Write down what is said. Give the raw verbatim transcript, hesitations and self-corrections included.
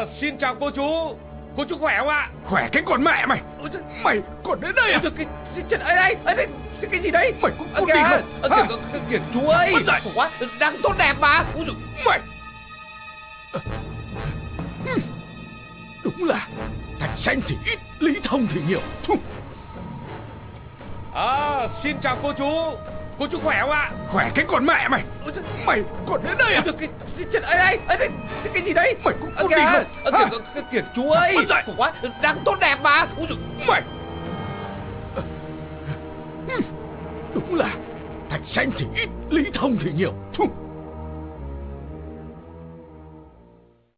À, xin chào cô chú. Cô chú khỏe không ạ? Khỏe cái con mẹ mày. Mày còn đến đây à? Cái chuyện ấy đây, ấy đây, cái gì đấy? Mày cũng có tin không? Kìa, kìa chú ơi, khổ quá, đang tốt đẹp mà. Mày đúng là thằng xanh thì ít, lý thông thì nhiều. À, xin chào cô chú. Cô chú khỏe không ạ? Khỏe cái con mẹ mày. Mày còn đến đây à? Cái chuyện ấy đây, ấy đây, cái gì đấy? Mày cũng có tin không? Kìa, kìa, chú ơi, khổ quá, đang tốt đẹp mà. Mày đúng là thằng xanh thì ít, lý thông thì nhiều.